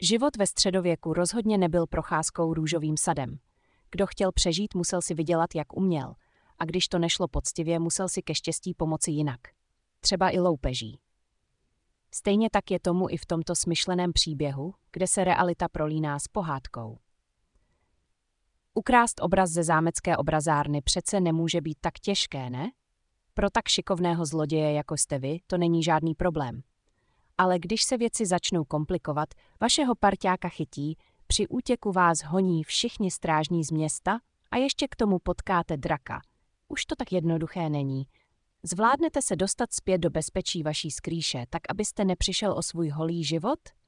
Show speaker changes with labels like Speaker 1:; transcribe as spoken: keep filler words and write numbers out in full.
Speaker 1: Život ve středověku rozhodně nebyl procházkou růžovým sadem. Kdo chtěl přežít, musel si vydělat, jak uměl. A když to nešlo poctivě, musel si ke štěstí pomoci jinak. Třeba i loupeží. Stejně tak je tomu i v tomto smyšleném příběhu, kde se realita prolíná s pohádkou. Ukrást obraz ze zámecké obrazárny přece nemůže být tak těžké, ne? Pro tak šikovného zloděje, jako jste vy, to není žádný problém. Ale když se věci začnou komplikovat, vašeho parťáka chytí, při útěku vás honí všichni strážní z města a ještě k tomu potkáte draka. Už to tak jednoduché není. Zvládnete se dostat zpět do bezpečí vaší skrýše, tak abyste nepřišel o svůj holý život?